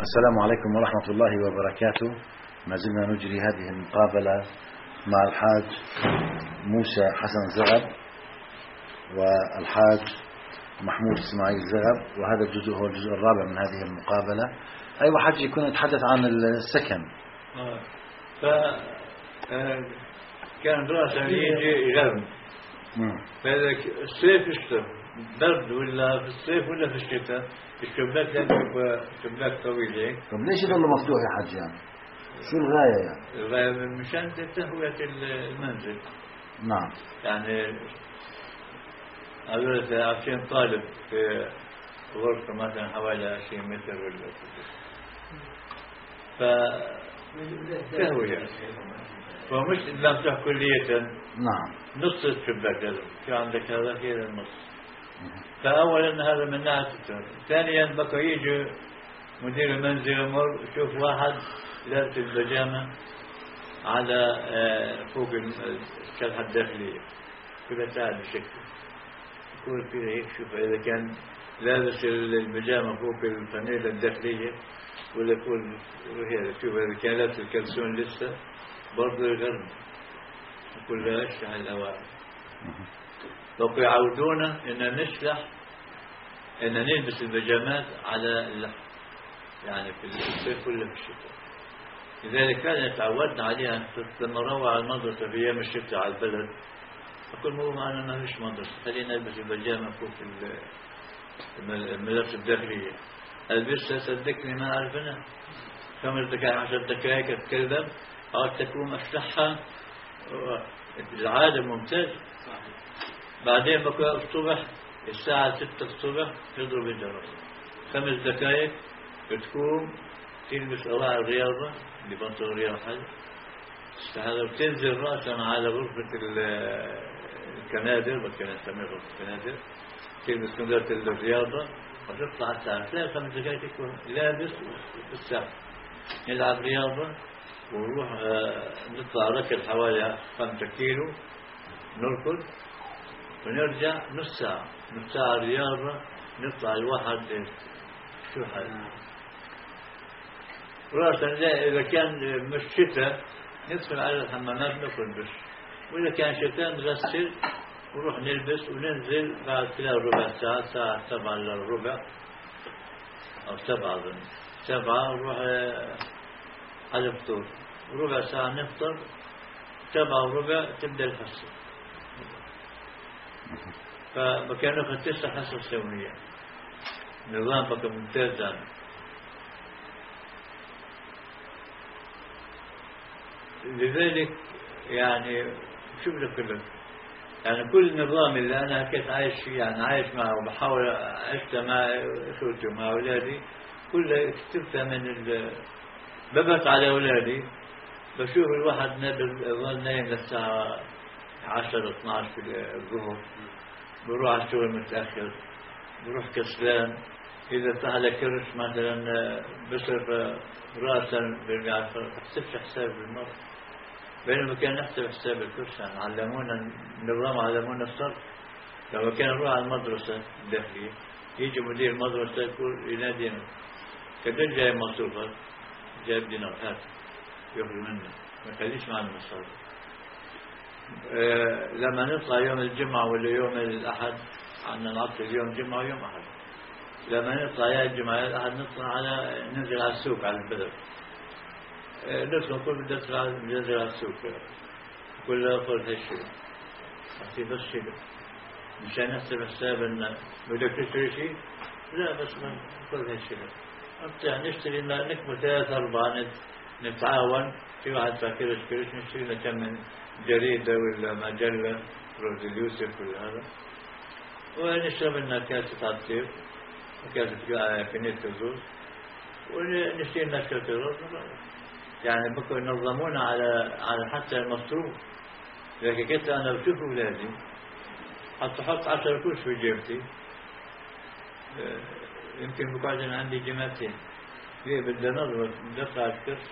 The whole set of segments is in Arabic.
السلام عليكم ورحمة الله وبركاته. ما زلنا نجري هذه المقابلة مع الحاج موسى حسن زغب والحاج محمود إسماعيل زغب، وهذا الجزء هو الجزء الرابع من هذه المقابلة. أيوة حاج، يكون يتحدث عن السكن. كان رأسا يجي غرم، فإذا الصيف يشتغل برد ولا في الصيف ولا في الشتاء الشباك لازم يبقى شباك طويل هيك. طب ليش يضل مفتوح يا حاج يعني؟ شو الغاية يعني؟ الغاية مشان تهوية المنزل. نعم. يعني أقول 20 طالب في غرفة مثلا حوالي 20 متر ولا كذا، فتهوية، فمش مفتوح كلية. نعم. نص الشباك لازم في عندك هذا كذا النص. فأولا هذا من ناحية التهوية. ثانيا بقى يجي مدير المنزل يمر يشوف واحد لابس البيجامة على فوق الشرحة الداخلية كلها تعال بشكل يقول كذا هيك. شوف إذا كان لابس البيجامة فوق الفانيلة الداخلية ولا يقول هذا. شوف إذا كان لابس الكلسون لسه برضه يغرم، يقول لا اشرح الأوائل. بقوا يعودونا إن نشلح، إن نلبس البيجامات على اللحم، يعني في الصيف ولا في الشتاء. لذلك كان تعودنا عليها. لما نروح على المدرسة في أيام الشتاء على البلد أقول مو معنا ما فيش مدرسة، خلينا نلبس البيجامة فوق الملابس الداخلية. ألبسها صدقني ما أعرفنا 5 دقائق 10 دقائق أتكلم أو تكون أشلحها العادة ممتازة. بعدين بقى الصبح الساعة 6 الصبح تضرب الجرس 5 دقائق تقوم تلبس أواعي الرياضة اللي بنطلون رياضة هذا، وتنزل رأسا على غرفة الكنادر، وكان نسميها غرفة الكنادر، تلبس كنادر الرياضة وتطلع الساعة 3 5 دقائق تكون لابس الساعة نلعب رياضة ونروح نطلع ركض حوالي 5 كيلو نركض ونرجع نص ساعة رياضة. نطلع الواحد شو حال رأسا. لا إذا كان مش شتاء ندخل على الحمامات نخرج بس، وإذا كان شتاء نغسل ونروح نلبس وننزل بعد خلال ربع ساعة، الساعة 7 إلا ربع أو 7 أظن 7 نروح على الفطور، ربع ساعة نفطر 7 وربع تبدأ الحصة. فكان ناخذ 9 حصص يوميا. نظام بقى ممتاز يعني. لذلك يعني شوف لك كله، يعني كل النظام اللي أنا كنت عايش فيه، يعني عايش معه وبحاول أعيش مع أخوتي ومع أولادي كلها اكتبتها من ببت على أولادي. بشوف الواحد ظل نايم للساعة 10 12 في الظهر، بروح على الشغل متأخر، بروح كسلان. إذا فعل كرش مثلا بصرف رأسا برجع بحسبش حساب بالمرة، بينما كان نحسب حساب الكرش. يعني علمونا النظام، علمونا الصرف. لما كان نروح على المدرسة الداخلية يجي مدير المدرسة يقول ينادينا كدل جاي مصروفات جايب دينار هات يخرج منه ما يخليش معنا مصروف. لما نطلع يوم الجمعة ولا يوم الأحد، عندنا العطل اليوم جمعة ويوم أحد، لما نطلع يا الجمعة يا الأحد نطلع ننزل على السوق على البلد. ندخل كل ننزل على السوق كل أفضل هالشيء أحسي بس شيء مشان نحسب حساب إن بدك تشتري شيء. لا بس من كل هالشيء نشتري لنا نكمل 3 4 نتعاون. في واحد فاكرش نشتري لنا كم من جريدة ولا مجلة روز اليوسف ولا هذا، ونشرب لنا كاسة عصير وكاسة كنية الزوز ونشتري لنا كاسة رز. يعني بكوا ينظمونا على حتى المصروف. لكن كنت أنا بشوف أولادي حتى أحط 10 كرش في جيبتي، يمكن بقعد أنا عندي جماعتين ليه بدي نظرة ندفع الكرش.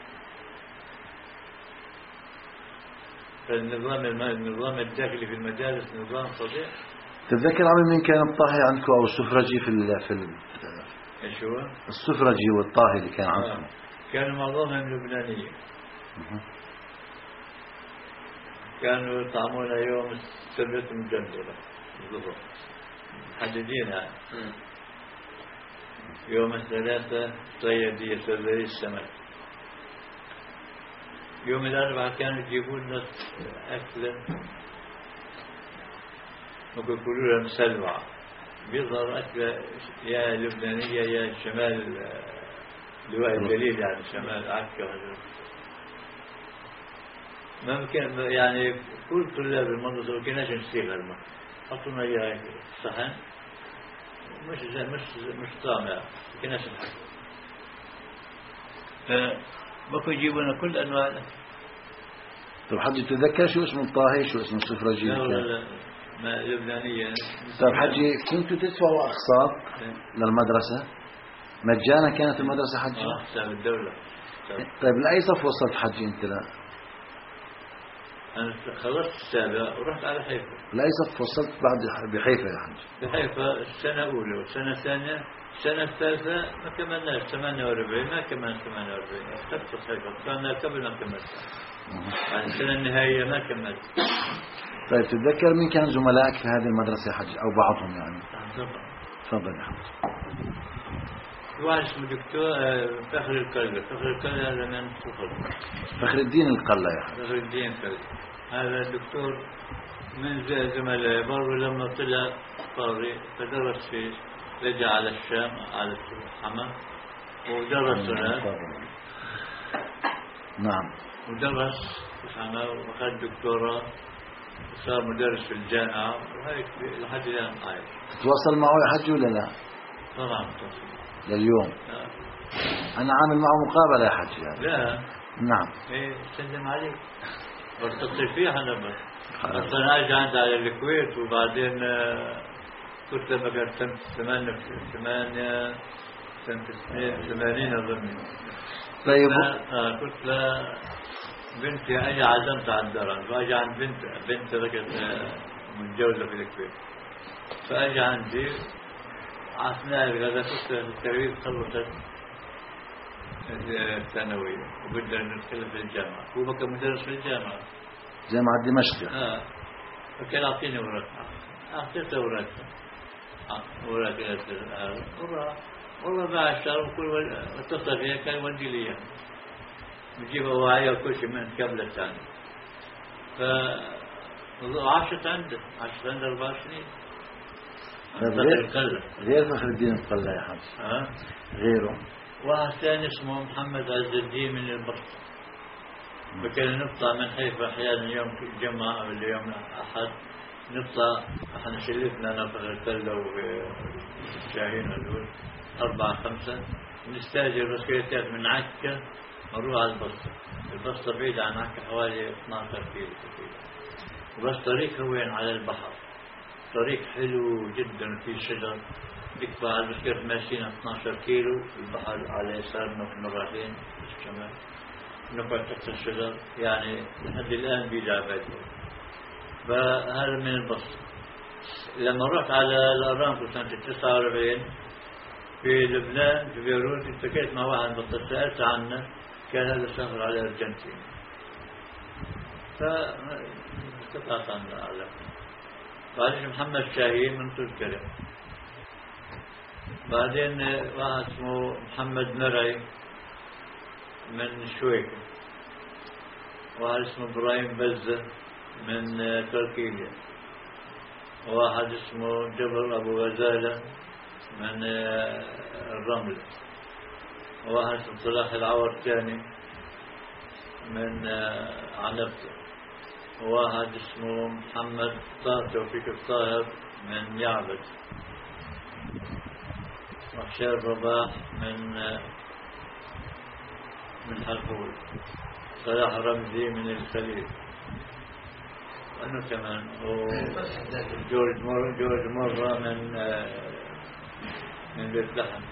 فالنظام الداخلي في المدارس نظام فظيع. تتذكر عمي مين كان الطاهي عندكم أو السفرجي ايش هو؟ السفرجي والطاهي اللي كان عندهم كانوا معظمهم لبنانيين. كانوا يطعمون يوم السبت مجندرة الظهر محددين يعني. يوم الثلاثة صيادية سردي السمك. يوم الأربعاء كانوا يجيبوا لنا أكلة ويقولوا لها مسلوعة. بيظهر أكلة يا لبنانية يا شمال لواء الجليل يعني شمال عكا. ممكن يعني كل طلاب المدرسة ما كناش نشتغل الماء. حطونا إياه صحن مش طامع ما كناش نحكي. فبكوا يجيبونا كل أنواع الأكل. طيب حجي تتذكر شو اسمه الطاهي شو اسمه السفرجي؟ لا ما لبنانية. طيب حجي كنتوا تدفعوا أقساط للمدرسة مجانا كانت المدرسة حجي؟ حساب الدولة. طيب لأي صف وصلت حجي أنت لا؟ أنا خلصت السابع ورحت على حيفا. لأي صف وصلت بعد بحيفا يا حجي؟ بحيفا السنة الأولى والسنة الثانية. السنة الثالثة ما كملناش 48 ما كملنا 48 اخترت حيفا كنا قبل ما كملت. يعني السنة النهائية ما كملت. طيب تتذكر مين كان زملائك في هذه المدرسة يا حجي أو بعضهم يعني؟ تفضل يا حجي. واحد اسمه دكتور فخر القلة. فخر القلة هذا من فخر الدين القلة يا حجي. فخر الدين القلة هذا دكتور من زملائي برضه لما طلع قاضي فدرس في رجع على الشام على الحمى ودرس هناك. نعم. ودرس في الحمى وأخذ دكتوراه وصار مدرس في الجامعة وهيك لحد الآن عايش. تواصل معه يا حجي ولا لا؟ طبعا تواصل لليوم. أنا عامل معه مقابلة يا حجي يعني. لا. نعم. إيه سلم عليك. واتصل فيها أنا بس. أصلا أجي عندي على الكويت وبعدين كنت لما كانت سنة 80 أظن. طيب. كنت بنتي أجي عزمت على الدرن فأجي عند بنت رجل متجوزة في الكويت. فأجي عندي أثناء الغداء كنت في الترويج خلصت الثانوية وبدنا نتكلم في الجامعة. هو بقى مدرس في الجامعة جامعة دمشق. فكان أعطيني ورقة. أعطيته ورقة. والله مع الشهر وكل اتصل فيها كان ودي لي بجيب أواعية وكل شيء من قبل الثاني. عاشت عنده 4 سنين. غير فخر الدين القلة يا حج. غيره واحد ثاني اسمه محمد عز الدين من البصرة. فكان نطلع من حيفا أحيانا يوم الجمعة أو اليوم الأحد نطلع احنا شلتنا أنا فخر القلة وشاهين هذول 4 5 نستاجر بسكيتات من عكا نروح على البصرة. البصرة بعيدة عن عكا حوالي 12 كيلو تقريبا. وبس طريقها وين على البحر. طريق حلو جدا في شجر بيكفى على البسكيت ماشيين 12 كيلو. البحر على يسارنا كنا رايحين الشمال نقعد تحت الشجر يعني لحد الآن بيجي على بالي. فهذا من البصرة. لما رحت على الأرامكو سنة 49 في لبنان في بيروت التقيت مع واحد بطل سألت عنه كان هذا سافر على الأرجنتين. فاستطعت عنه أعلم. بعدين محمد شاهين من تذكره. بعدين واحد اسمه محمد مرعي من شويكة. واحد اسمه إبراهيم بزة من تركيا. واحد اسمه جبر أبو غزالة من الرمل. واحد اسمه صلاح العور الثاني من عنبته. واحد اسمه محمد توفيق الطاهر من يعبد. وحشار رباح من حلفول. صلاح رمزي من الخليل. وأنه كمان جورج مرة من بيت لحم.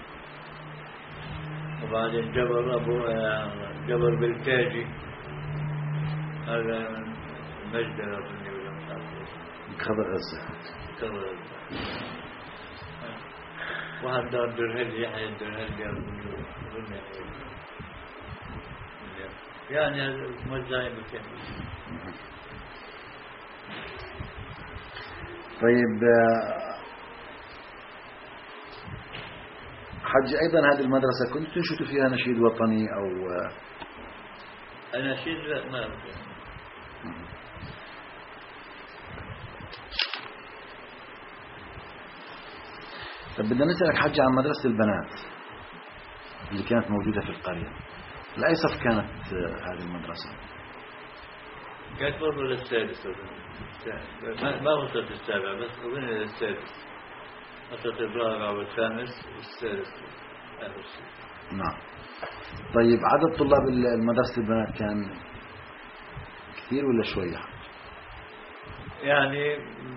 وبعدين جبر بالكاجي هذا من المجد أظني ولا مش عارف. خبر غزة. واحد دار درهل يحيى درهل يعني موزعين بكم. طيب حج أيضا هذه المدرسة كنت تنشد فيها نشيد وطني أو أناشيد؟ لا ما أعرف. طب بدنا نسألك حج عن مدرسة البنات اللي كانت موجودة في القرية، لأي صف كانت هذه المدرسة؟ كانت برضو للسادس، ما وصلت السابع بس أظن للسادس، وصلت الرابع والخامس والسادس. نعم. طيب عدد طلاب المدرسة البنات كان كثير ولا شوية؟ يعني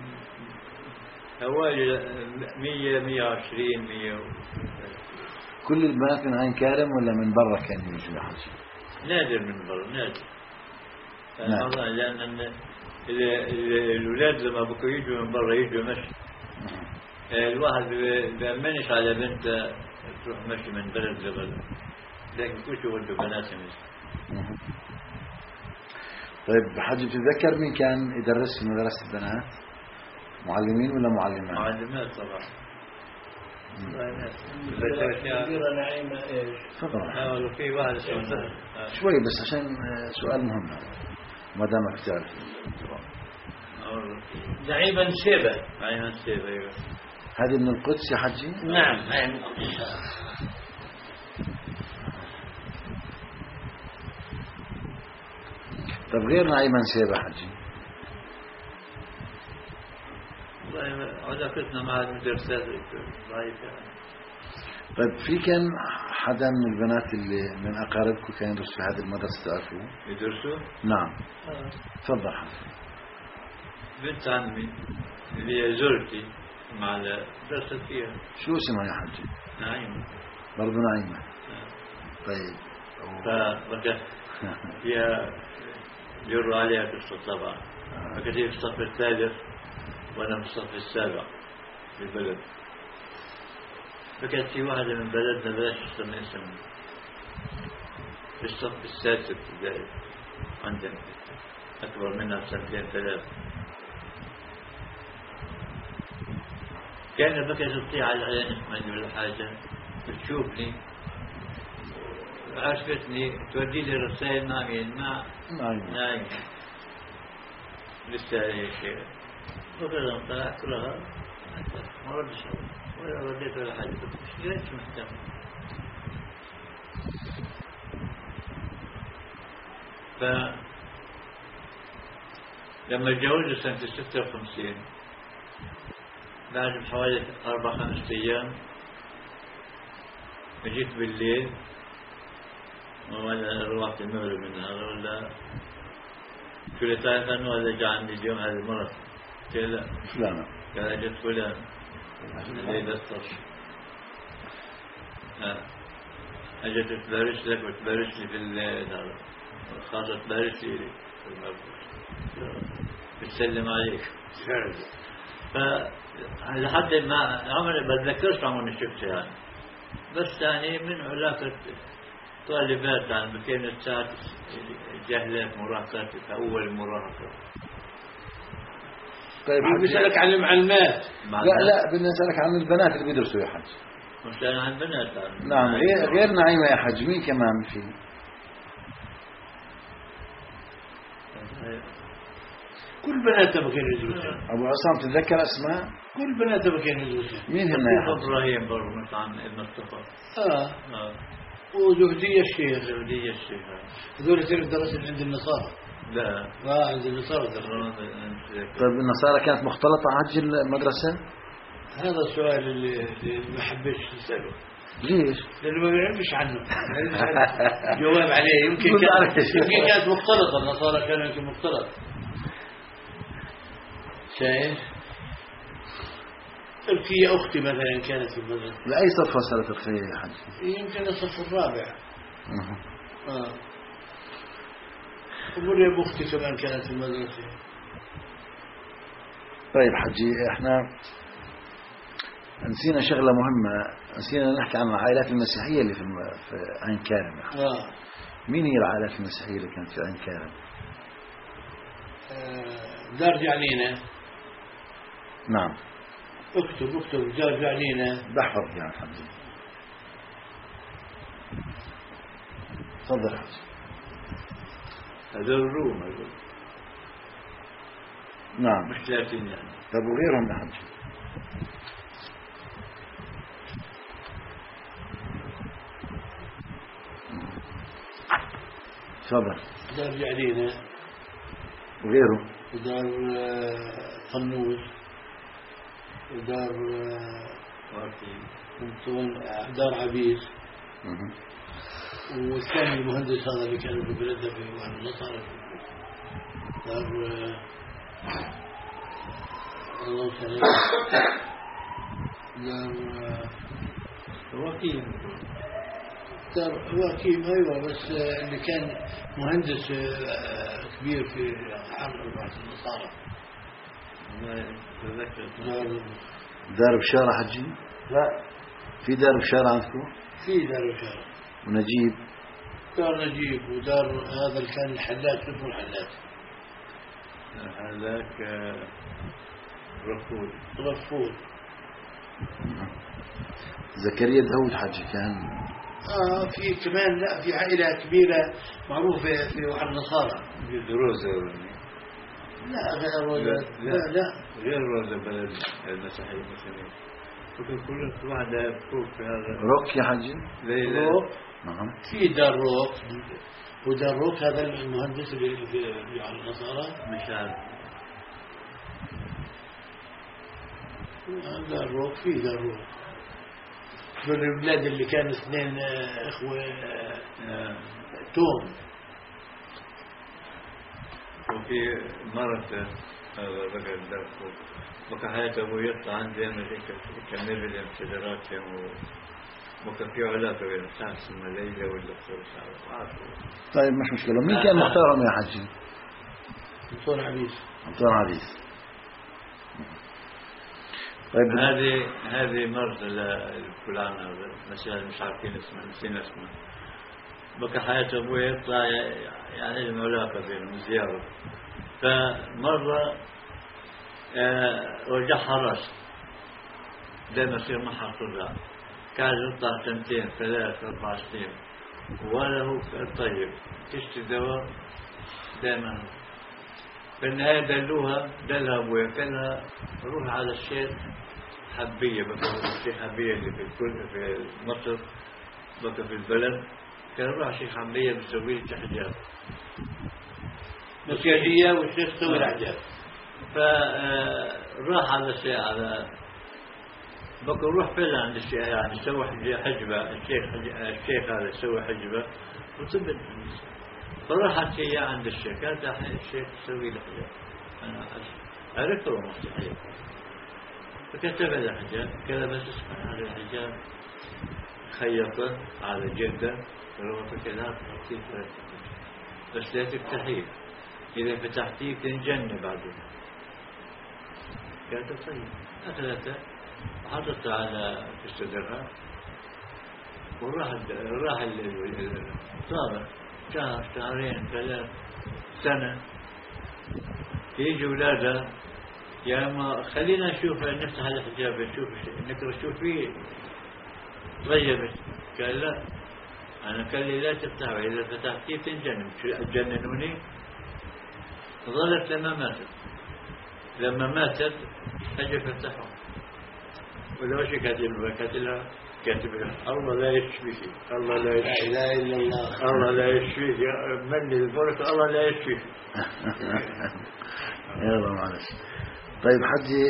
حوالي 100 120 100. كل البنات من عين كارم ولا من برا كانوا يجوا يا حاج؟ نادر من برا، نادر. نعم. لأن الأولاد لما بكوا يجوا من برا يجوا مشي. الواحد بيأمنش على بنت تروح مشي من بلد لبلد، لكن كل شيء ولده بنات مثل. طيب حاج بتتذكر مين كان يدرس في مدرسة البنات؟ معلمين ولا معلمات؟ معلمات طبعا. مديرة نعيمة ايش؟ تفضل. في واحد شوي بس عشان سؤال مهم ما دامك تعرف. نعيمة نسيبة. نعيمة نسيبة ايوه. هذه من القدس يا حجي؟ نعم هاي من القدس. طب غير نعيمة نسيبة حجي؟ علاقتنا مع المدرسات ضعيفة. طيب في كان حدا من البنات اللي من أقاربكم كان يدرس في هذه المدرسة تعرفوه؟ يدرسوا؟ نعم. تفضل حسن. بنت عمي اللي هي زوجتي مع درست فيها. شو اسمها يا حجي؟ نعيمة. برضو نعيمة. طيب. هي جروا عليها في الصف طبعا. فكانت في الصف الثالث وأنا في الصف السابع في البلد. فكانت في واحدة من بلدنا بلاش تسمى اسمها في الصف السادس ابتدائي عندنا، أكبر منها بسنتين ثلاث. كان بكى تطيع على اسمي ولا حاجة، بتشوفني عرفتني تودي لي رسائل نايم لسه هيك. وكذا طلعت لها ما ردش ولا رديت ولا حاجة، مش ليش مهتم. لما اتجوزت سنة 56 بعد حوالي 4-5 أيام جيت بالليل وأنا روحت المغرب من هذا ولا شو اللي تعرف أنه هذا جاء عندي اليوم هذه المرة؟ قلت لا فلانة. قال أجت فلان الليلة الصبح أجت تبارش لك وتبارش لي في الليل، خاصة تبارش لي في المبروش بتسلم عليك. فلحد ما عمري بتذكرش عمري شفتها يعني، بس يعني من علاقة طالبات يعني كانت ساعات جهلات مراهقات في أول مراهقة. طيب بسألك عن المعلمات. لا بدنا نسألك عن البنات اللي بيدرسوا يا حج. مش عن البنات يعني. نعم غير نعيمة يا حج مين كمان في؟ كل بناتها بكين يدرسون. أبو عصام تتذكر أسماء؟ كل بناتها بكين يدرسون. مين هن يا حج؟ إبراهيم برضه مثل عن ابن مصطفى. وزهدية الشيخ. زهدية الشيخ. هذول تعرف درست عند النصارى. لا. عند النصارى درست. طيب النصارى كانت مختلطة حج المدرسة؟ هذا السؤال اللي ما حبيتش تسأله. ليش؟ لأنه ما بيعرفش عنه. جواب عليه يمكن كانت مختلطة. النصارى كانوا يمكن مختلط. شايف؟ تركيا أختي مثلا كانت في المدرسة. لأي صف وصلت الخير يا حج؟ يمكن الصف الرابع. ومريم أختي كمان كانت في المدرسة. طيب حجي احنا نسينا شغلة مهمة، نسينا نحكي عن العائلات المسيحية اللي في عين كارم. مين هي العائلات المسيحية اللي كانت في عين كارم؟ دار جعلينة. نعم. اكتب دار جعلينة. بحفظ يعني حبيبي. تفضل حسن. هذول الروم هذول. نعم. مش لاتين يعني. طب وغيرهم يا حج؟ تفضل. دار جعلينة وغيره. ودار قنوز ودار دار عبيس. والثاني المهندس هذا اللي كان في بلده في واحد النصارى دار الله يسلمك دار وكيم. أيوة بس اللي كان مهندس كبير في حرب واحد النصارى. دار بشارة حجي؟ لا في دار بشارة عندكم؟ في دار بشارة. ونجيب؟ دار نجيب ودار هذا اللي كان الحلاج اسمه الحلاج. هذاك رفول. زكريا داود حجي كان. في كمان لا في عائلة كبيرة معروفة في واحد النصارى. روزة. لا غير روزة. لا غير روزة بلد المسيحيين المسلمين. كل واحدة فوق في هذا. روك يا حجي؟ روك. نعم. في دار روك ودار روك هذا المهندس اللي في على النصارى. مش عارف. دار روك في دار روك. من البلاد اللي كان اثنين اخوة توم. وفي مرة هذا بقى الدار فوق بقى حياة أبو يطلع عندي أنا كمل لي المسجرات وكان في علاقة بين الساعة اسمها ليلى ولا ساعة. طيب مش مشكلة. مين كان مختارهم يا حجي؟ أنطون عبيس. طيب هذه مرضى لفلان هذا مثلا مش عارفين اسمه نسينا اسمه. بقى حياة أبوي يطلع يعني لهم علاقة بينهم زيارة. فمرة رجعها راس دائما يصير معها صداع. كان يطلع 2 3 4 سنين ولا هو طيب تشتري دواء دائما. في النهاية دلها أبويا كانها روح على الشيخ حبية. بقى الشيخ حبية اللي في مصر بقى في البلد كان روح الشيخ حبية بتسوي لي حجاب مسيحية والشيخ سوي الحجاب. فراح على الشيخ على بقى روح فعلا عند الشيخ يعني سوى حجبة. الشيخ هذا سوى حجبة وثبت. فراحت هي عند الشيخ هذا الشيخ سوي له حجاب. أنا عرفت هو مسيحي فكتب له حجاب كذا بس اسمع هذا الحجاب خيطه على جلده ربطه كذا تحطيه بس لا تفتحيه. إذا فتحتيه تنجن بعدين. قالت طيب. أخذته وحطته على صدرها وراح صار شهر 2 3 سنة يجي أولادها يا ما خلينا نشوف نفتح الحجاب نشوف نقرأ شوف فيه غيبت. قال لا أنا قال لي لا تفتحه إذا فتحتيه تنجن. جننوني. ظلت لما ماتت أجي فتحه ولو شي كاتب لها الله لا يشفيك الله لا يشفيك لا إله إلا الله الله لا يشفيك من البركة الله لا يشفيك. يلا معلش. طيب حجي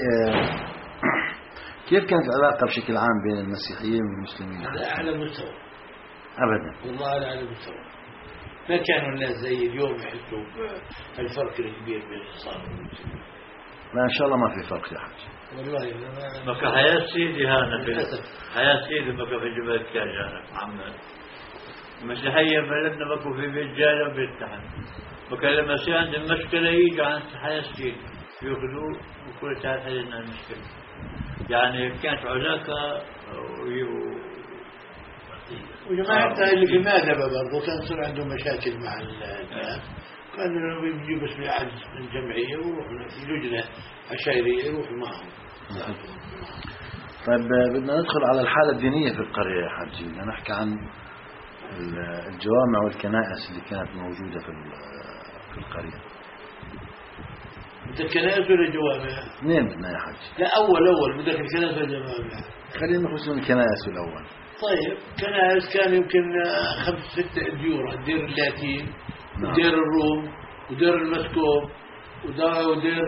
كيف كانت العلاقة بشكل عام بين المسيحيين والمسلمين؟ على أعلى مستوى أبدا والله على أعلى مستوى. ما كانوا الناس زي اليوم يحسوا الفرق الكبير بين الإسلام والمسلمين. لا إن شاء الله ما في فرق يا حج. والله بقى حياة سيدي هانا حياة سيدي بقى في جبل كاجانا عمنا مسيحية بلدنا بقوا في بيت جالة وبيت تحت. بقى لما يصير عندهم مشكلة يجوا عند حياة سيدي يأخذوه وكل تعال حلنا المشكلة. يعني كانت علاقة وجماعتنا اللي في مادبة برضه كان صار عندهم مشاكل مع الناس، كانوا يجيبوا اسم عجز من جمعية ويروحوا في لجنة عشائرية يروحوا معهم. طيب بدنا ندخل على الحالة الدينية في القرية يا حاجي. بدنا نحكي عن الجوامع والكنائس اللي كانت موجودة في القرية. بدك الكنائس ولا الجوامع؟ اثنين بدنا يا حاج. لا أول بدك الكنائس ولا الجوامع؟ خلينا نخش من الكنائس الأول. طيب كنائس كان يمكن 5-6 ديور، دير اللاتين ودير الروم ودير المسكوب ودير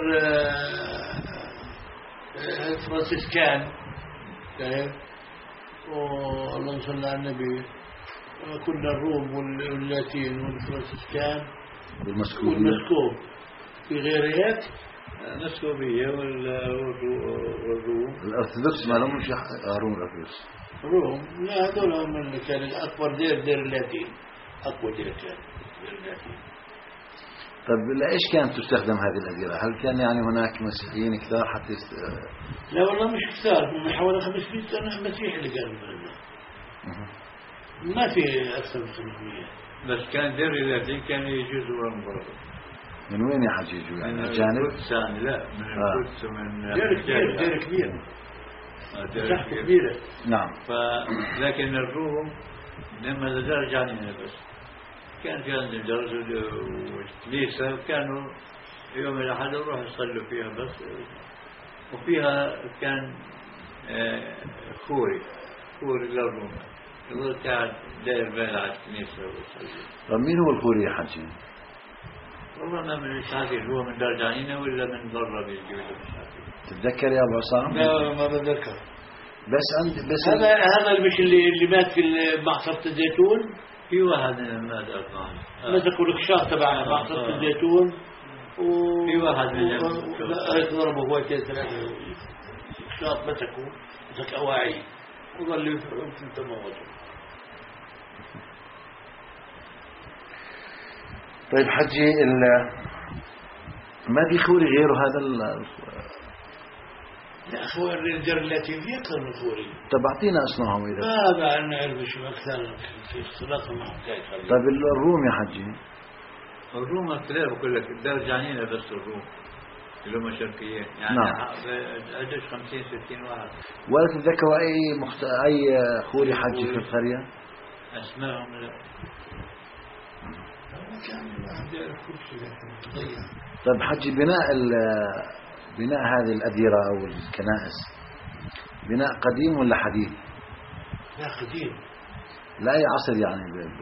فرانسيسكان. طيب والله صلى على النبي، كل الروم واللاتين والفرانسيسكان والمسكوب. في غير هيك المسكوبية والروم الأرثوذكس ما لهم شيء. روم الأرثوذكس روم لا هذول هم اللي كان الأكبر دير اللاتين، أقوى دير كان دير اللاتين. طيب لإيش كانت تستخدم هذه الأديرة؟ هل كان يعني هناك مسيحيين كثار حتى لا والله مش كثار، من حوالي 500 سنة مسيح اللي كانوا مننا، ما في أكثر من 500. بس كان دير اللاتين كان يجوزوا ورا. من وين يا حاج يجوا؟ يعني من الجانب؟ القدس. لا من القدس ومن دير كبير، دير كبير، مساحته كبيرة. نعم. لكن الروم لما رجع هنا بس كان في عندهم درس والكنيسة، كانوا يوم الأحد يروحوا يصلوا فيها بس، وفيها كان خوري للروم يقول قاعد داير بال على الكنيسة ويصلي. طيب مين هو الخوري يا حاج؟ والله ما من الشاكر، هو من درجانينا ولا من برا بيجي ولا مش عارف. تتذكر يا ابو عصام؟ لا ما بتذكر. بس هذا مش اللي مات في معصرة الزيتون. في واحد من مات أطلع مسكوا الخشاف تبع معصرة الزيتون في واحد من ضربوا هو 2-3 خشاف، مسك أواعي وظل يتموتوا. طيب حجي ما في خوري غيره هذا لا خواري الدير اللاتين في أكثر من خوري. طب أعطينا اسمهم إذا ما بعد نعرف شو أكثر في اختلاط معهم. طيب الروم يا حجي؟ الروم اختلاف بقول لك درجانينا بس الروم اللي هم شرقيين يعني. نعم. عدد 50-60 واحد. ولا تتذكروا أي خوري حجي في القرية؟ أسمائهم لا. طيب حجي بناء هذه الأديرة أو الكنائس بناء قديم ولا حديث؟ لا قديم. لا أي عصر يعني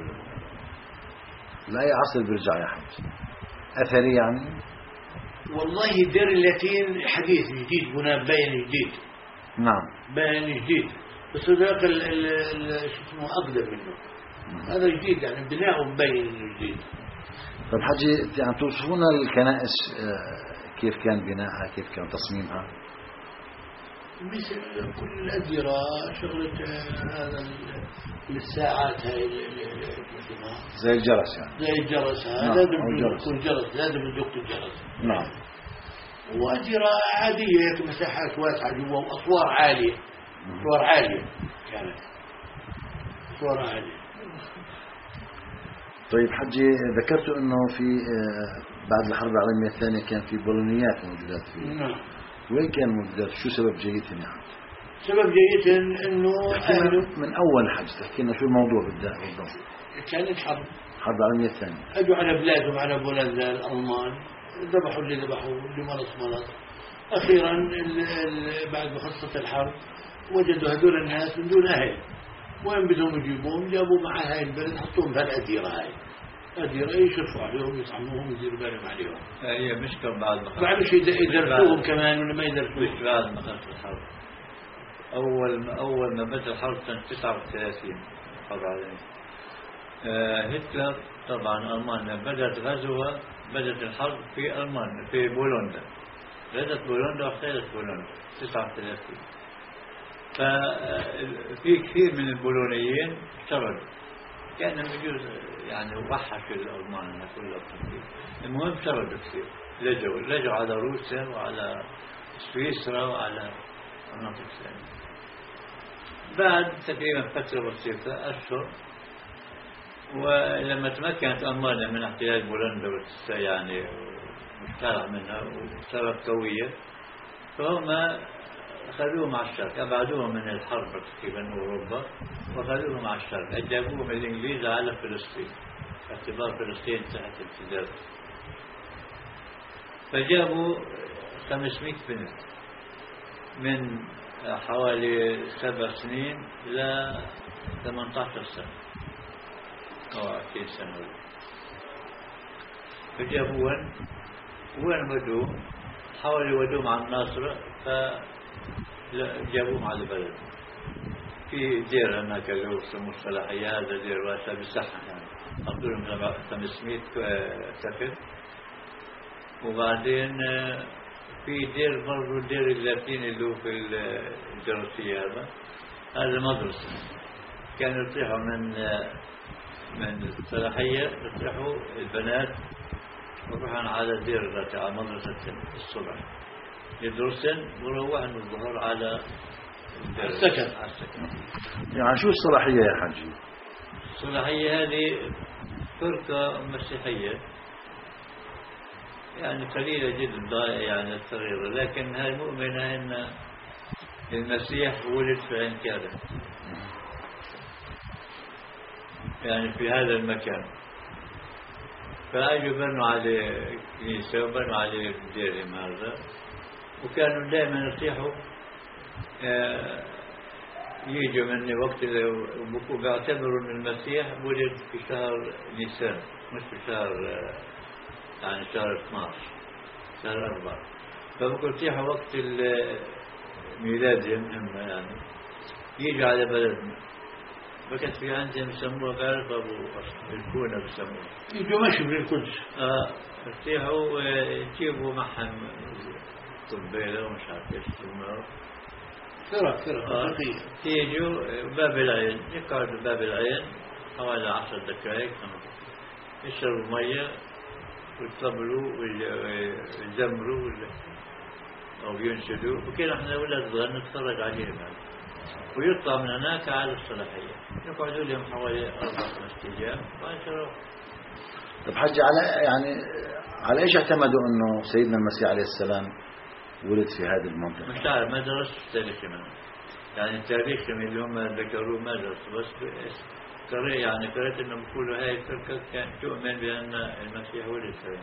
لا أي عصر بيرجع يا حج؟ أثري يعني؟ والله دير اللاتين حديث جديد، بناء باين جديد. نعم باين جديد، بس ذاك شو اسمه أقدم منه. هذا جديد يعني بناءه مبين جديد. طيب حجي يعني توصفونا الكنائس كيف كان بناءها، كيف كان تصميمها؟ مثل كل الأديرة شغلة هذا الساعات هاي زي الجرس يعني. زي الجرس. نعم. لازم يكون جرس، لازم يدق الجرس. نعم. وأديرة عادية، مساحات واسعة جوا وأسوار عالية. أسوار عالية كانت، أسوار عالية. طيب حجي ذكرت انه في بعد الحرب العالمية الثانية كان في بولونيات موجودات فيه. نعم. وين كان موجودات؟ شو سبب جيتهم يعني؟ سبب جيتهم انه من اول حج تحكي لنا شو الموضوع بالضبط. كانت حرب العالمية الثانية، اجوا على بلادهم، على بولندا الالمان، ذبحوا اللي ذبحوا، اللي ملص. اخيرا بعد ما خلصت الحرب وجدوا هذول الناس من دون اهل، وين بدهم يجيبوهم؟ جابوا مع هاي البلد، حطوهم بهالأديرة هاي. أديرة يشرفوا عليهم، يطعموهم، يديروا بالهم عليهم. هي مشكلة بعد ما بعد شيء يدرسوهم كمان ولا ما يدرسوهم؟ مش بعد ما خلصت الحرب. أول ما بدأ الحرب سنة 39 الحرب العالمية. هتلر طبعا ألمانيا بدأت الحرب في ألمانيا في بولندا. بدأت بولندا واحتلت بولندا 39. ففي كثير من البولونيين اشتردوا، كانوا يجوز يعني وحشوا الألمان كلها. المهم اشتردوا كثير، لجوا على روسيا وعلى سويسرا وعلى المناطق الإسلامية. بعد تقريبا فترة بسيطة أشهر، ولما تمكنت ألمانيا من احتلال بولندا يعني مجترح منها وصارت قوية، فهم أخذوهم على الشرق، أبعدوهم من الحرب تقريبا أوروبا وأخذوهم على الشرق، أجابوهم الإنجليز على فلسطين باعتبار فلسطين تحت امتداد. فجابوا 500 بنت من حوالي 7 سنين إلى 18 سنة أو 20 سنة. فجابوا وين ودوهم؟ حاولوا يودوهم على الناصرة، فجابوهم على البلد في دير هناك اللي هو اسمه الصلاحية. هذا دير واسع بصحة يعني، حطوا لهم 500 كفر. وبعدين في دير برضه دير اللاتين اللي هو في الجرسية، هذا مدرسة. كانوا يطيحوا من الصلاحية، يطيحوا البنات وروحن على دير ذاتي على مدرسة الصبح يدرسن، وروحن الظهر على السكن. يعني شو الصلاحية يا حاجي؟ الصلاحية هذه فرقة مسيحية يعني قليلة جدا يعني صغيرة، لكن هي مؤمنة أن المسيح ولد في عين كارم، يعني في هذا المكان. فأجوا بنوا عليه كنيسة وبنوا عليه ديرهم هذا، وكانوا دائما يطيحوا يجوا من وقت بيعتبروا أن المسيح ولد في شهر نيسان، مش في شهر يعني شهر 12 شهر 4. فبكوا يطيحوا وقت ميلادهم هم يعني يجوا على بلدنا. فكانت في عندهم يسموها بعرف أبو الكونة بيسموها يجوا ماشي بالقدس. يطيحوا يجيبوا معهم طبيلة ومش عارف ايش يسموها، فرق يجوا باب العين، يقعدوا باب العين حوالي 10 دقائق، يشربوا مية ويطبلوا ويزمروا أو ينشدوا، وكنا احنا أولاد صغار نتفرج عليهم يعني. ويطلع من هناك على الصلاحية، يقعدوا لهم حوالي 4-5 أيام وانشروا. طب حجي على ايش اعتمدوا انه سيدنا المسيح عليه السلام ولد في هذه المنطقة؟ مش عارف، ما درست التاريخ منه. يعني التاريخ اللي هم ذكروه ما درست، بس قريت انه بيقولوا هاي الفرقة كانت تؤمن بأن المسيح ولد في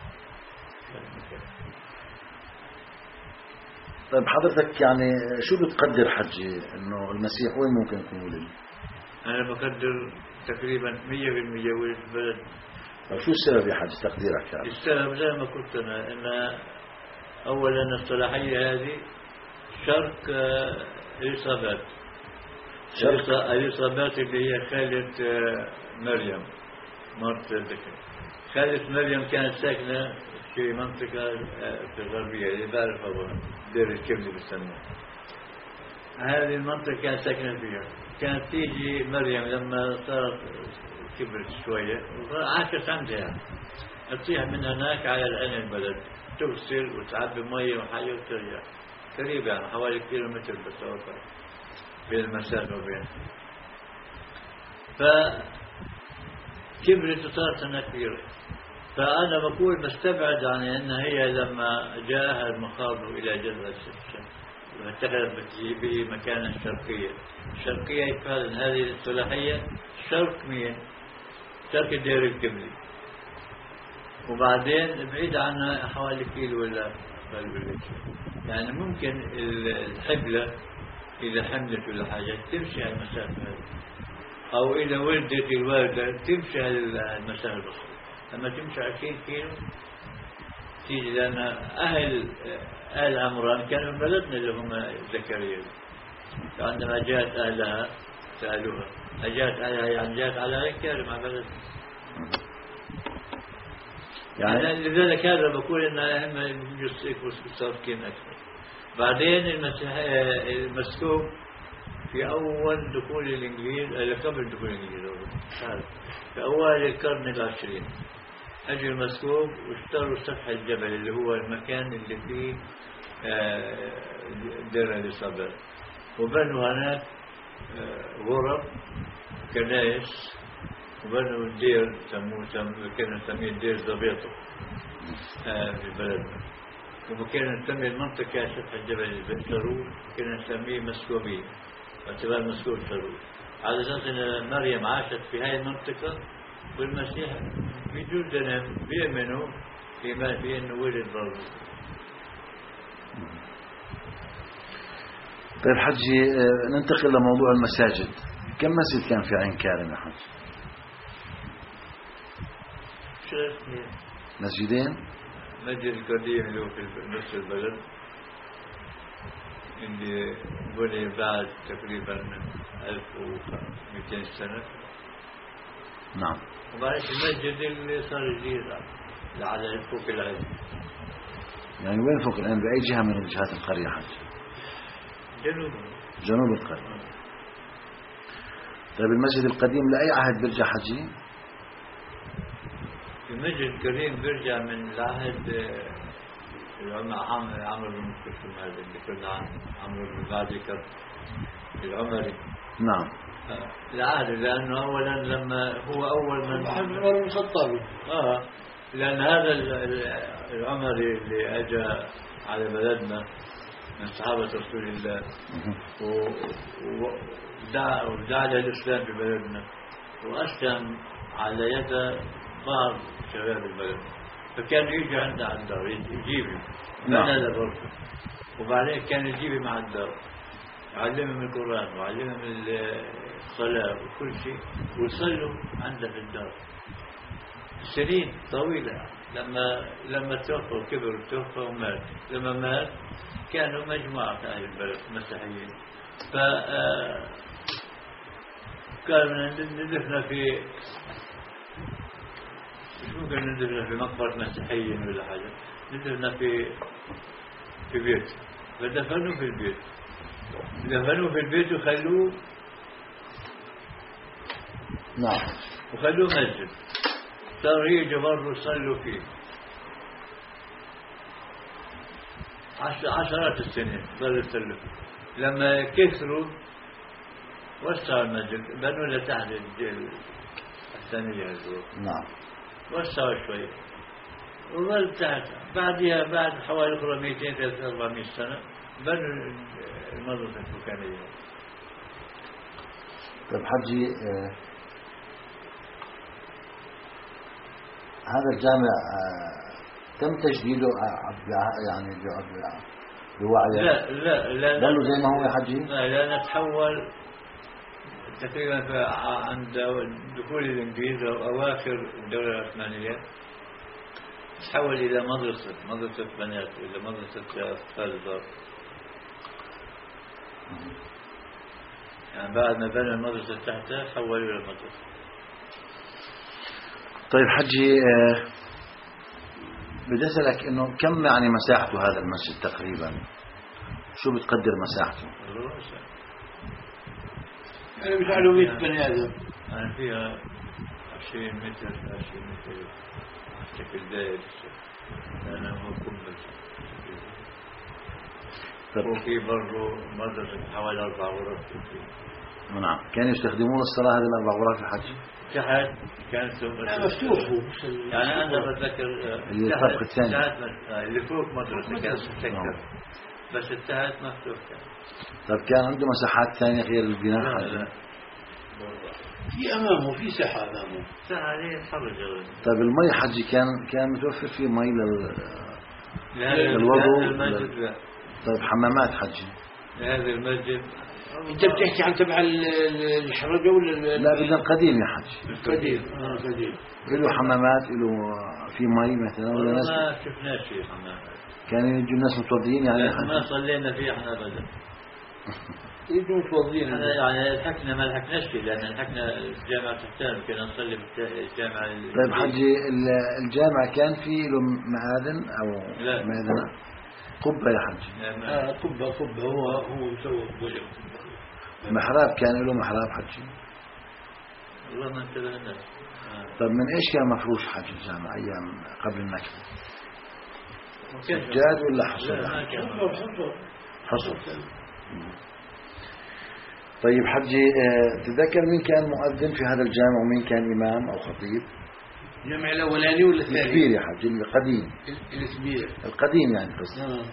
طيب حضرتك يعني شو بتقدر حجي انه المسيح وين ممكن يكون ولد؟ انا بقدر تقريبا 100% ولد بلد. طيب شو السبب يا حاج تقديرك يعني؟ السبب زي ما قلت انا ان اولا الصلاحية هذه شرق اليصابات. اليصابات اللي هي خالة مريم مرت ذكر. خالة مريم كانت ساكنة في منطقة في الغربية اللي بعرف أبوها دير الكبلي بسموها. هذه المنطقة كانت ساكنة فيها. كانت تيجي مريم لما صارت كبرت شوية وعاشت عندها يعني، تطيح من هناك على العين البلد، تغسل وتعبي مية وحاجة وترجع. قريب يعني حوالي كيلومتر بتوقع بين المسافة وبين. فكبرت وصارت هناك كبيرة. فأنا بقول بستبعد عن أن هي لما جاءها المخاض إلى جذع الشمس واتخذت به مكانا شرقيا. الشرقية فعلا هذه الصلاحية شرق مين؟ شرق دير الكبلي، وبعدين بعيد عنها حوالي كيلو ولا قلب. يعني ممكن الحبلة إذا حملت ولا حاجة تمشي على المسافة هذه، أو إذا ولدت الوالدة تمشي على المسافة الأخرى. لما تمشي 20 كيلو تيجي، لأن أهل عمران كانوا من بلدنا اللي هم زكريا. فعندما جاءت أهلها سألوها أجاءت أهلها يعني جاءت على عين كارم على بلدنا. يعني لذلك هذا بقول إن أهم يجسك وصاركين أكثر. بعدين المسكوب في أول دخول الإنجليز، قبل دخول الإنجليز في أول القرن 20 أجوا المسكوب واشتروا سفح الجبل اللي هو المكان اللي فيه دير الإصابات، وبنوا هناك غرف كنائس، وبنوا دير كانوا نسميه دير زبيطة في بلدنا، وكان نسمي المنطقة سفح الجبل بالسرور كنا نسميه مسكومية، باعتبار مسكوم سرور، على أساس أن مريم عاشت في هذه المنطقة، والمسيح بجودنا بيؤمنوا إيمان بأنه ولد برضه. طيب حجي، ننتقل لموضوع المساجد. كم مسجد كان في عين كارم يا حج؟ مسجدين. مسجد القديم اللي هو في نص البلد اللي بني بعد تقريبا 1200 سنة. نعم. وبعدين المسجد اللي صار جديد على فوق العين. يعني وين فوق العين؟ بأي جهة من جهات القرية حج؟ جنوب القرية. طيب المسجد القديم لأي عهد بيرجع حجي؟ المسجد القديم بيرجع من العهد عمرو بن كلثوم، هذا اللي كنا عمرو بن بعدكر العمري. نعم. العهد لأنه أولا لما هو أول من عمر بن الخطاب. لأن هذا العمري اللي أجى على بلدنا من صحابة رسول الله ودعا للإسلام في بلدنا، وأسلم على يد بعض شباب البلد، فكان يجي عنده على الدار يجيبه بنى برضه، وبعدين كان يجيبه مع الدار يعلمهم القرآن ويعلمهم الصلاة وكل شيء، ويصلوا عنده في الدار سنين طويلة. لما توفى وكبر وتوفى ومات، لما مات كانوا مجموعة أهل البلد مسيحيين، كان ندفنا في مش ممكن ندفنا في مقبرة مسيحيين ولا حاجة، ندفنا في بيت، فدفنوا في البيت، دفنوه في البيت وخلوه. نعم. وخلوه مسجد، صاروا يجوا مرة يصلوا فيه عشرات السنين ظلوا يصلوا فيه. لما كثروا وسعوا المسجد، بنوا لتحت الثانية هذول. نعم. وسعوا شوي وظل تحت، بعدها بعد حوالي 200-400 سنة بنوا المدرسة الفلكانية. طيب حجي، هذا الجامع تم تجديده يعني بوعي؟ لا ظلوا زي ما هو يا حجي؟ لا نتحول تقريبا عند دخول الإنجليز أواخر الدولة العثمانية، تحول إلى مدرسة بنات، إلى مدرسة أطفال صغار. يعني بعد ما بنى المدرسة تحتها حولوا إلى مدرسة. طيب حجي، بدي أسألك إنه كم يعني مساحته هذا المسجد تقريبا؟ شو بتقدر مساحته؟ يعني مش على 100 بني آدم. أنا فيها 20 متر شكل دائري، لأنه هو كمل. وفي برضو مدرسة حوالي 4 غرف. نعم. كانوا يستخدمون الصلاة هذه ال4 غرف الحج؟ تحت كانت مفتوح هو. يعني أنا بتذكر الطابق الثاني اللي فوق مدرسة كانت تسكر، بس التحت مفتوح كان. طيب كان عنده مساحات ثانية غير البناء؟ لا. في أمامه في ساحة أمامه. ساحة عليه تخرج. طيب المي حجي كان متوفر فيه مي للوضوء؟ طيب حمامات حجي؟ هذا المسجد أنت بتحكي عن تبع الحرجة ولا؟ لا، بدنا القديم يا حجي. القديم. قديم. له حمامات، له في مي مثلا ولا ناس؟ ما شفناش فيه حمامات. كانوا يجوا الناس متوضيين يعني؟ ما صلينا فيه احنا ابدا. يجوا متوضيين. يعني الحكنا ما لحقناش فيه، لان الحكنا الجامعة تحتنا، كنا نصلي بالجامعة. طيب حجي، الجامع كان فيه له مآذن او لا مآذنة؟ قبة يا حجي؟ قبة هو مسوي قبة. محراب كان له محراب حجي؟ والله ما انتبهنا. طيب من ايش كان مفروش حج الجامع ايام قبل النكبة؟ سجاد ولا حصر؟ لا ما كان حصر. طيب حجي، تذكر مين كان مؤذن في هذا الجامع ومين كان إمام أو خطيب؟ الجامع الأولاني ولا الثاني؟ الكبير يا حجي، القديم. الكبير القديم يعني قصدي.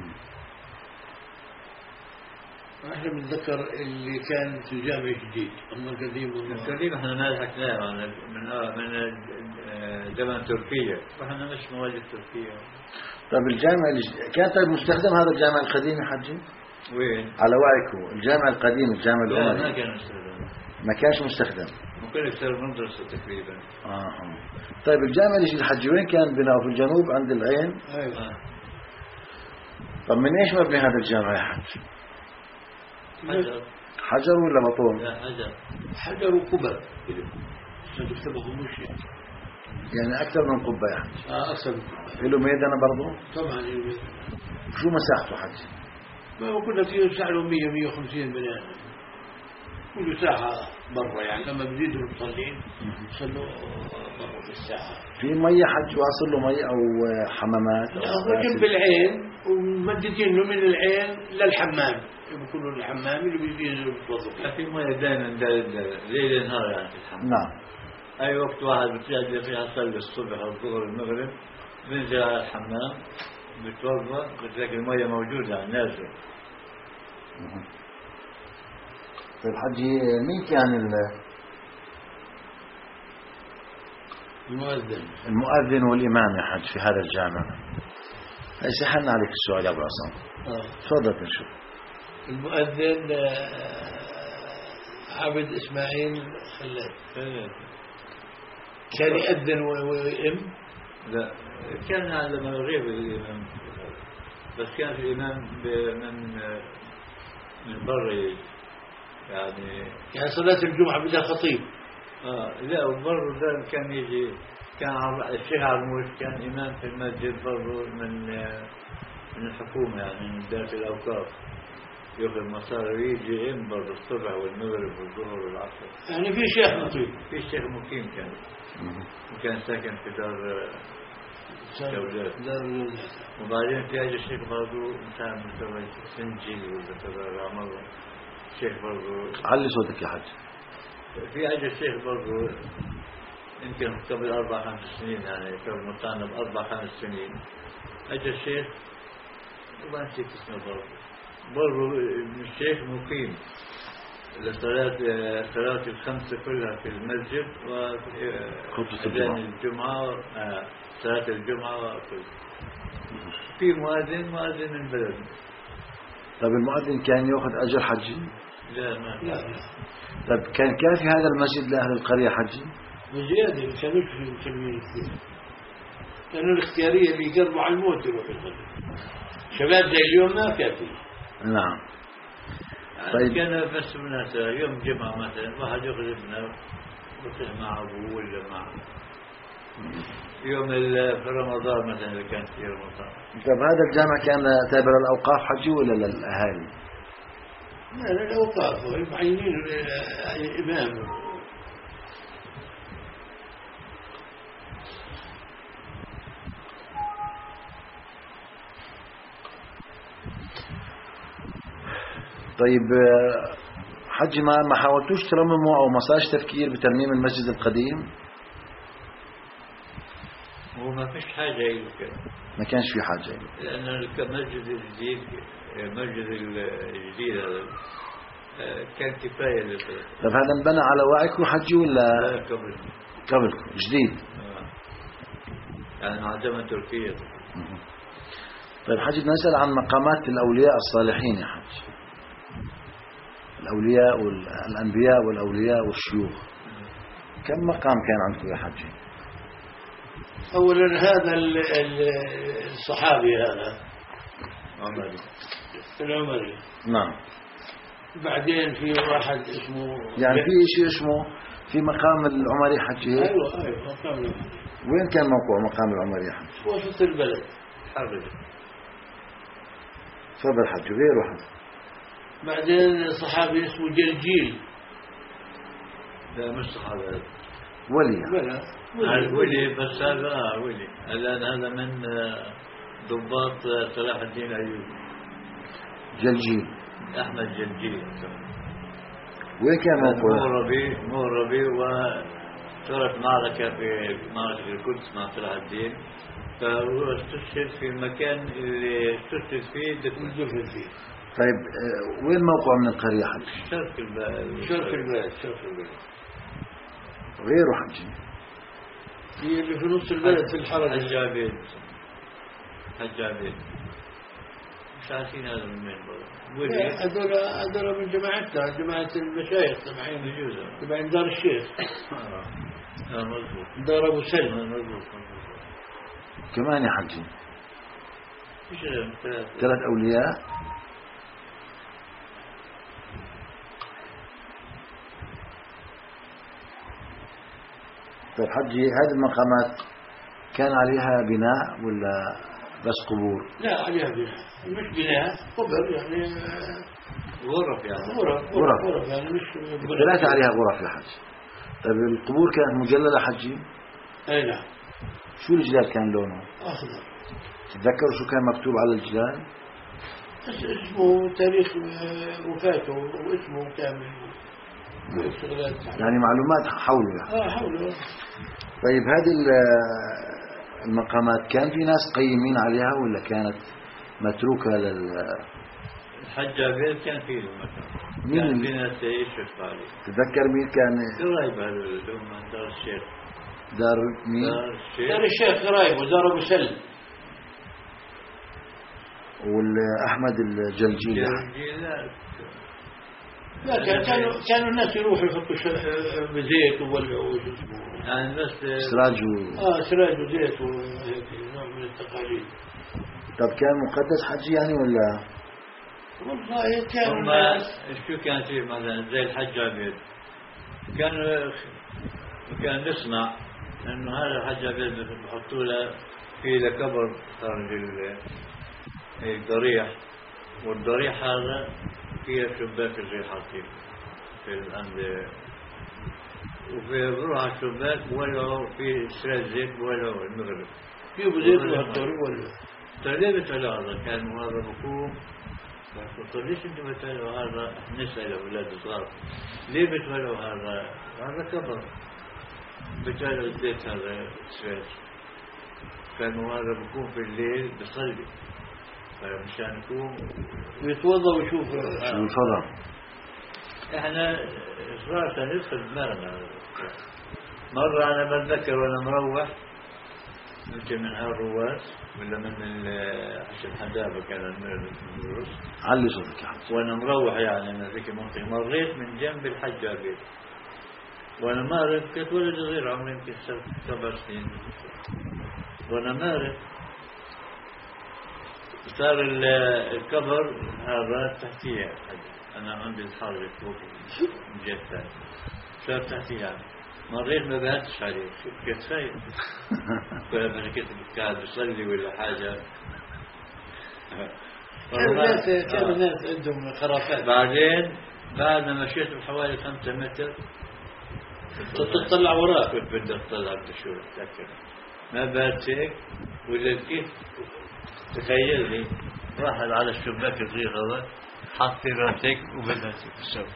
احنا بنتذكر اللي كان في الجامع الجديد، اما القديم القديم احنا ما حكيناه من زمن تركيا، واحنا مش مواليد تركيا. طيب الجامع كان طيب مستخدم هذا الجامع القديم يا حجي؟ وين؟ على وعيكو الجامع القديم، الجامع لا العمري. ما كان مستخدم. ما كانش مستخدم. ممكن يصير مدرسة تقريبا. طيب الجامع الجديد الحجي وين كان بناؤه؟ في الجنوب عند العين. ايوه. طب من ايش مبني هذا الجامع يا حج؟ حجر. حجر ولا بطون؟ لا حجر. حجر وقبب عشان تكتبه مش يعني اكثر من قبه يا حج. اكثر من قبه. له ميدانه برضه؟ طبعا شو مساحته حج؟ ما كنا فيه نساع له 100 150 بني ادم، كل ساعة برا، يعني لما بزيدوا المصلين يصلوا برا في الساحة. في مية حج واصل له مية أو حمامات؟ لا هو جنب العين وممددين له من العين للحمام، بيكونوا الحمام اللي بيجوا يتوضوا. في مويه دائما ليل نهار يعني في الحمام. نعم. أي وقت واحد بتلاقي فيها يصلي الصبح أو الظهر المغرب، بينزل على الحمام بتوضا، بتلاقي المية موجودة يعني نازلة. طيب حجي، مين كان المؤذن والإمام يا حج في هذا الجامع؟ هاي سحلنا عليك السؤال يا أبو عصام. تفضل نشوف. المؤذن عبد إسماعيل خلاد كان يأذن ويئم؟ لا كان على غير الإمام، بس كان الإمام من برا يعني صلاة الجمعة بدها خطيب. لا وبرضه ده كان يجي، كان الشيخ عرموش كان إمام في المسجد برضه من الحكومة، يعني من إدارة الأوقاف، يأخذ مصاري ويجي يم برضه الصبح والمغرب والظهر والعصر. يعني في شيخ مقيم. في شيخ مقيم كان، وكان ساكن في دار جولات. وبعدين في أجل الشيخ برضه كان متزوج سنجيل ولا تبع عمره، الشيخ برضه. علي صوتك يا حج. في أجل الشيخ برضه يمكن قبل 4-5 سنين، يعني قبل مطعنا ب4-5 سنين أجل الشيخ وما نسيت اسمه برضه الشيخ مقيم لصلاة الخمسة كلها في المسجد وأذان الجمعة، صلاة الجمعة وكل. في مؤذن من بلد. طيب المؤذن كان يأخذ أجر حجي؟ لا ما لا. طيب كان في هذا المسجد لأهل القرية حجي؟ وزيادة ما كانوش في المسلمين كثير، لأنه الاختيارية اللي يقربوا على الموت يروح المسجد. شباب زي اليوم ما كافي. نعم. طيب كان بس مناسبة يوم جمعة مثلا واحد يأخذ ابنه ويروح مع أبوه ولا مع يوم في رمضان مثلا إذا كان في رمضان. طيب هذا الجامع كان تابع للأوقاف حجي ولا للأهالي؟ لا للأوقاف، معينين إمام. طيب حجي، ما حاولتوش ترمموا أو ما صارش تفكير بترميم المسجد القديم؟ هو ما فيش حاجة له كده، ما كانش في حاجة له، لأن المسجد الجديد هذا كان كفاية للبلد. طيب هذا انبنى على وعيكم حجي ولا لا قبلكم جديد؟ يعني مع زمن تركيا. طيب حجي، نسأل عن مقامات الأولياء الصالحين يا حج. الأولياء والأنبياء والأولياء والشيوخ، كم مقام كان عندكم يا حجي؟ أولا هذا الصحابي هذا العمري. نعم. بعدين في واحد اسمه، يعني في شيء اسمه في مقام العمري حجي. أيوة مقام العمري. وين كان موقع مقام العمري يا حج؟ وسط البلد. تفضل حج. غير واحد. بعدين صحابي اسمه جرجيل. لا مش صحابي، ولي. ولي بس هذا ولي الآن، هذا ضباط صلاح الدين أيوب. جلجيل. أحمد جلجيل. وين كان موقعه؟ مو ربيع وصارت معركة في معركة القدس مع صلاح الدين، فهو استشهد في المكان اللي استشهد فيه دفن فيه. طيب وين موقعه من القرية حجي؟ شرق البلد. غيره حجي هي اللي في نص البلد في الحرم. حجابين مش عارفين هذا من وين هذول من جماعتنا، جماعة المشايخ تبعين دار الشيخ. مظبوط. دار أبو سلم. مظبوط. كمان يا حجي 3 أولياء. طيب حجي هذه المقامات كان عليها بناء ولا بس قبور؟ لا عليها بناء، مش بناء، قبر يعني غرف يعني. غرف يعني مش 3 عليها غرف يا حج. طيب القبور كانت مجللة حجي؟ اي نعم. شو الجلال كان لونه؟ اخضر. تتذكروا شو كان مكتوب على الجلال؟ اسمه، تاريخ وفاته واسمه كامل. يعني معلومات حوله يعني. حوله. طيب هذه المقامات كان في ناس قيمين عليها ولا كانت متروكة الحجابين كان فيه المكان. مين في ناس يشرف عليه؟ تتذكر مين كان؟ قرايب هذول دار الشيخ. دار مين؟ دار الشيخ قرايب ودار أبو سلم. والأحمد الجلجيل. لا كانوا الناس يروحوا يحطوا زيت وولعوا يعني الناس سراج سراج وزيت وهيك نوع من التقاليد. طب كان مقدس حجي يعني ولا؟ والله كانوا الناس شو كان فيه مثلا زي الحج عبيد كان نسمع انه هذا الحج عبيد بحطوا له في قبر خارج الضريح، والضريح هذا فيها شباك زي حاطين في الأند، وفي بروح على الشباك ولعوا في سراج زيت ولعوا المغرب. كيف زيت وهالطريق ولا؟ ليه بتولعوا هذا؟ كان هذا بكون قلت ليش انتم بتولعوا هذا؟ نسأل أولاد صغار ليه بتولعوا هذا كبر بتولعوا الزيت هذا سراج. كان هذا بكون في الليل بصلي مشان يكون ويتوضا ويشوف شو الفضل. احنا صراحة ندخل دماغنا. مرة انا بتذكر وانا مروح يمكن من هالرواس ولا من عشان حدابة كان المدرس علي صوتك يا حج. وانا مروح يعني من ذيك المنطقة مريت من جنب الحج عبيد وانا مارد، كنت ولد صغير عمري يمكن 7 سنين، وانا مارد صار الكبر هذا تحتيه. أنا عندي الحاجة فوق الجهة الثانية صار تحتيه يعني. مريت ما بهدش عليه كيف خايف فأنا كنت قاعد بصلي ولا حاجة. كان الناس عندهم خرافات. بعدين بعد ما مشيت بحوالي 5 متر تطلع وراك كنت بدي أطلع بشوف أتذكر ما بهدش هيك ولا كيف تخيل لي واحد على الشباك الصغير هذا حط في راسك وبدأ يسوي.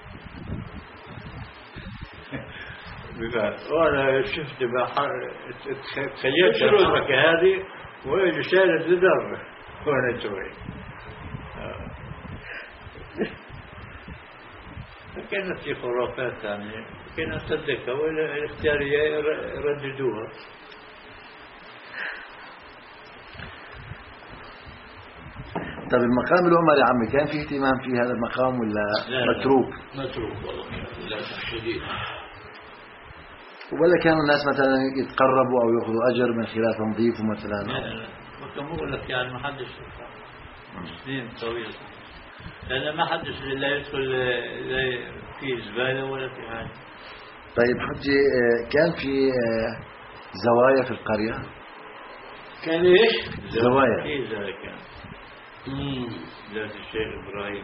وانا شفت تخيلت الحركة هذه وين شالت الدر وانا شوي. كانت في خرافات يعني كنا نصدقها ولا الاختيارية يرددوها. طيب المقام العمري يا عمي كان في اهتمام في هذا المقام ولا متروك؟ متروك والله للأسف شديد. ولا كانوا الناس مثلا يتقربوا او ياخذوا اجر من خلال تنظيفه مثلا؟ لا وكم اقول لك يعني ما حدش سنين طويله لان ما حدش لا يدخل لا في زباله ولا في حاجه. طيب حجي كان في زوايا في القريه؟ كان ايش؟ زوايا. في زوايا كان زاوية الشيخ إبراهيم.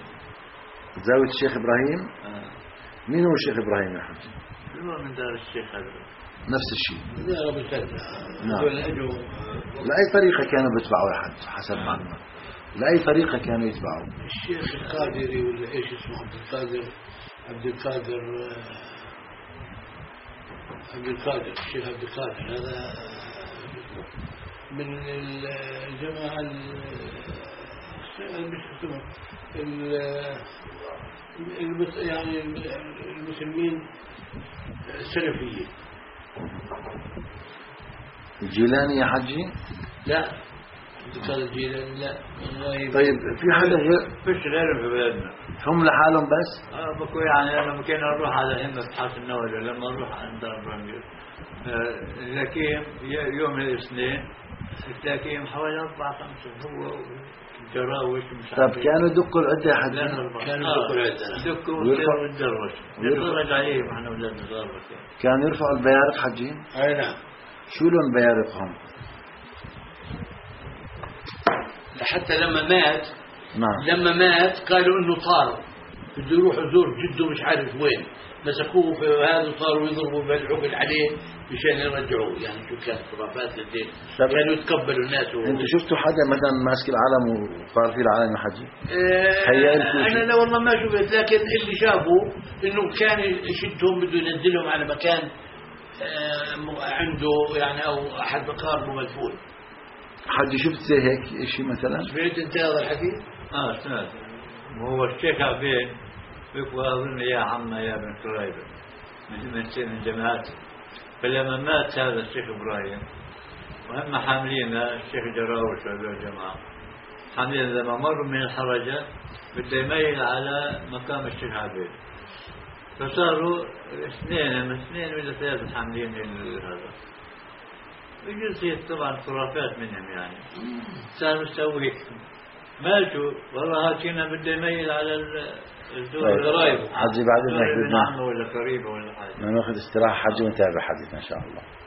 زاوية الشيخ إبراهيم؟ مين هو الشيخ إبراهيم يا حجي؟ هو من دار الشيخ هذا نفس الشيء. زيارة بالكذا. نعم. لأي طريقة كانوا بيتبعوا يا حج حسب معلومات؟ لأي طريقة كانوا يتبعوا؟ الشيخ القادري ولا إيش اسمه عبد القادر الشيخ عبد القادر هذا من الجماعة يعني المسلمين السلفيين. الجيلاني يا حجي؟ لا عبد القادر الجيلاني لا. طيب في حدا فيش غيرهم في بلادنا هم لحالهم بس؟ بكو يعني لما كنا نروح على همة حاس النووي لما نروح عند الرميل لكن يوم الاثنين تلاقيهم حوالي 4-5 هو جراوش مش طب كانوا يدقوا العدة يا حجي؟ كانوا يدقوا العدة يدقوا ويدروش نتفرج عليهم احنا ولادنا صغار. كانوا يرفعوا البيارق حجي؟ اي نعم. شو لون بيارقهم؟ حتى لما مات نعم. لما مات قالوا انه طار بده يروح يزور جده مش عارف وين، مسكوه في هذا صاروا يضربوا بالعقل عليه مشان يرجعوه. يعني شو كانت خرافات للدين. كانوا يتقبلوا الناس انتوا شفتوا حدا مثلا ماسك العالم وقال فيه العالم يا حجي؟ انا لا والله ما شفت، لكن اللي شافوا انه كان يشدهم بده ينزلهم على مكان عنده يعني او احد مقاربه مدفون. حد شفت زي هيك شيء مثلا؟ سمعت انت هذا الحكي؟ سمعت. وهو الشيخ عبين بيقول اظن يا عم يا بن كريبه من جماعته. فلما مات هذا الشيخ ابراهيم وهم حاملين الشيخ جراوش والجماعه حاملين لما مروا من الحرجه بده يميل على مقام الشيخ عبين، فصاروا اثنين ولا 3 حاملين هذا. يجوز طبعا خرافات منهم يعني. صار مستوي ماتوا والله هاتينا بده يميل على الدول القريبة. حجي بعد ما ولا قريبة ولا حاجة. ناخذ استراحة حجي ونتابع حديثنا إن شاء الله.